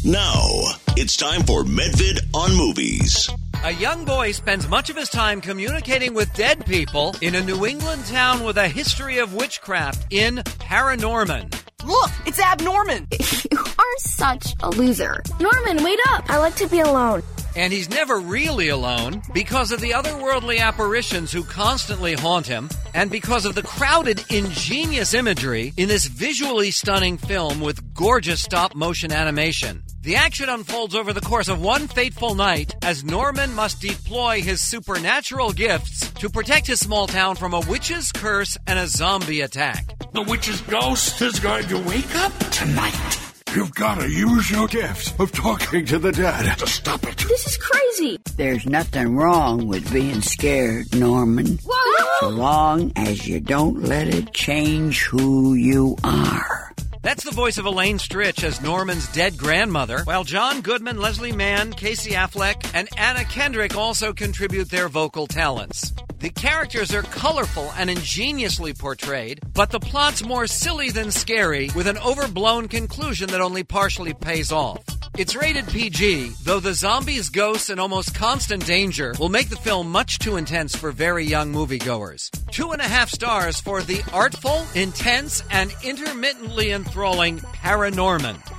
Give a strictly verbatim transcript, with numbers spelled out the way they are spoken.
Now, it's time for Medvid on Movies. A young boy spends much of his time communicating with dead people in a New England town with a history of witchcraft in Paranorman. Look, it's Ab Norman. You are such a loser. Norman, wait up. I like to be alone. And he's never really alone because of the otherworldly apparitions who constantly haunt him and because of the crowded, ingenious imagery in this visually stunning film with gorgeous stop-motion animation. The action unfolds over the course of one fateful night as Norman must deploy his supernatural gifts to protect his small town from a witch's curse and a zombie attack. The witch's ghost is going to wake up tonight. You've got to use your gift of talking to the dead to stop it. This is crazy. There's nothing wrong with being scared, Norman. Whoa! So long as you don't let it change who you are. That's the voice of Elaine Stritch as Norman's dead grandmother, while John Goodman, Leslie Mann, Casey Affleck, and Anna Kendrick also contribute their vocal talents. The characters are colorful and ingeniously portrayed, but the plot's more silly than scary, with an overblown conclusion that only partially pays off. It's rated P G, though the zombies, ghosts, and almost constant danger will make the film much too intense for very young moviegoers. Two and a half stars for the artful, intense, and intermittently enthralling Paranorman.